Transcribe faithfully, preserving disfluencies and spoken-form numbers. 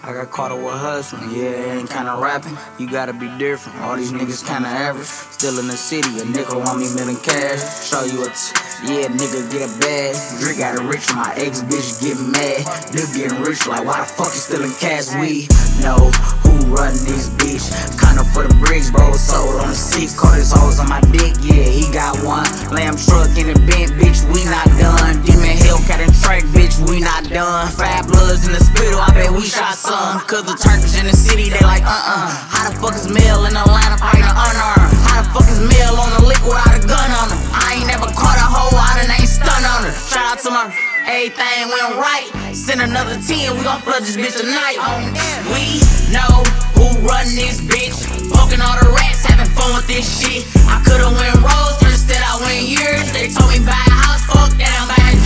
I got caught up with hustling, yeah, it ain't kinda rapping. You gotta be different, all these niggas kinda average. Still in the city, a nigga want me million cash. Show you a t yeah, nigga get a bag. Drake got it rich, my ex bitch get mad. Dude getting rich, like why the fuck you still in cash? We know who run this bitch. Kinda for the bricks, bro, sold on the six. Caught his hoes on my dick, yeah, he got one. Lamb truck in the bent, bitch, we not done. Demon Hellcat and track, bitch, we not done. Five bloods in the spittle, I bet we shot some. Cause the Turkish in the city, they like uh-uh. How the fuck is Mel in Atlanta fighting unarmed? How the fuck is Mel on the lick without a gun on him? I ain't never caught a hoe out and ain't stun on her. Shout out to my everything went right. Send another ten, we gon' flood this bitch tonight. We know who run this bitch. Poking all the rats, having fun with this shit. I could've went rose, but instead I went years. They told me buy a house, fuck that, I'm buying